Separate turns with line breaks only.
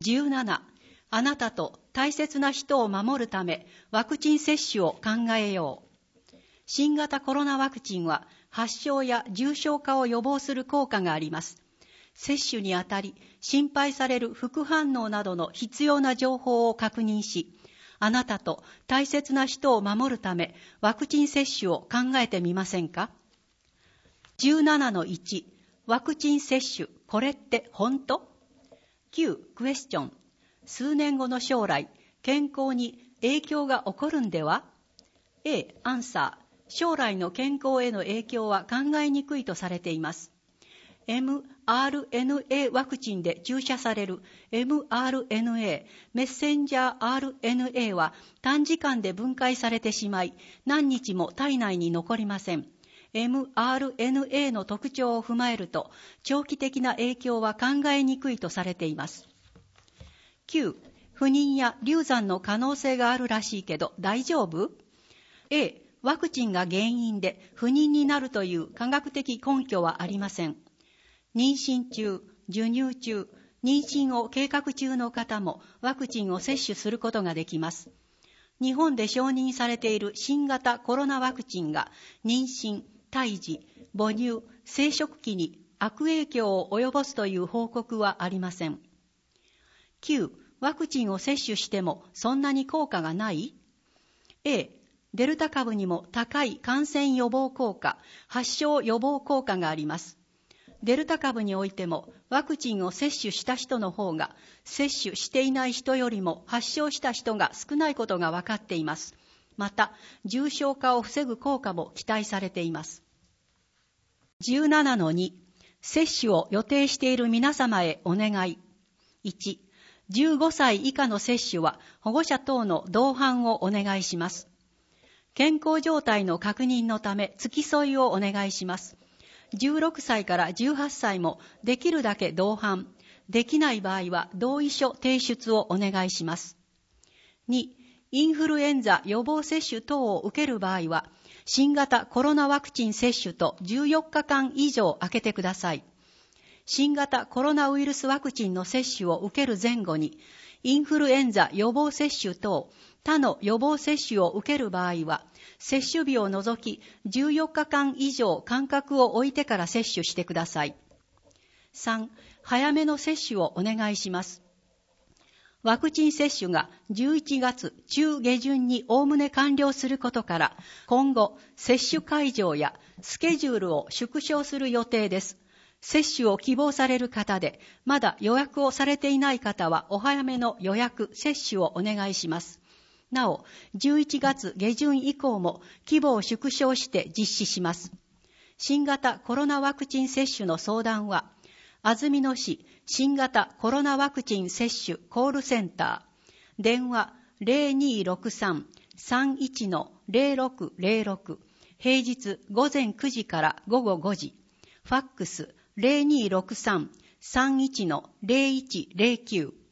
17、あなたと大切な人を守るためワクチン接種を考えよう。新型コロナワクチンは発症や重症化を予防する効果があります。接種にあたり心配される副反応などの必要な情報を確認し、あなたと大切な人を守るためワクチン接種を考えてみませんか。17-1、ワクチン接種、これって本当？ 9、クエスチョン。数年後の将来、健康に影響が起こるんでは？ A、アンサー。将来の健康への影響は考えにくいとされています。mRNA ワクチンで注射される mRNA、メッセンジャー RNA は短時間で分解されてしまい、何日も体内に残りません。mRNA の特徴を踏まえると、長期的な影響は考えにくいとされています。9、不妊や流産の可能性があるらしいけど大丈夫？ A、ワクチンが原因で不妊になるという科学的根拠はありません。妊娠中、授乳中、妊娠を計画中の方もワクチンを接種することができます。日本で承認されている新型コロナワクチンが妊娠、胎児、母乳、生殖器に悪影響を及ぼすという報告はありません。9、ワクチンを接種してもそんなに効果がない？ A、デルタ株にも高い感染予防効果、発症予防効果があります。デルタ株においてもワクチンを接種した人の方が接種していない人よりも発症した人が少ないことが分かっています。また、重症化を防ぐ効果も期待されています。17-2、接種を予定している皆様へお願い。1、15歳以下の接種は保護者等の同伴をお願いします。健康状態の確認のため付き添いをお願いします。16歳から18歳もできるだけ同伴、できない場合は同意書提出をお願いします。2、インフルエンザ予防接種等を受ける場合は、新型コロナワクチン接種と14日間以上空けてください。新型コロナウイルスワクチンの接種を受ける前後に、インフルエンザ予防接種等他の予防接種を受ける場合は、接種日を除き14日間以上間隔を置いてから接種してください。3、早めの接種をお願いします。ワクチン接種が11月中下旬におおむね完了することから、今後接種会場やスケジュールを縮小する予定です。接種を希望される方で、まだ予約をされていない方はお早めの予約・接種をお願いします。なお、11月下旬以降も規模を縮小して実施します。新型コロナワクチン接種の相談は、安曇野市新型コロナワクチン接種コールセンター、電話 0263-31-0606、平日午前9時から午後5時、ファックス 0263-31-0109、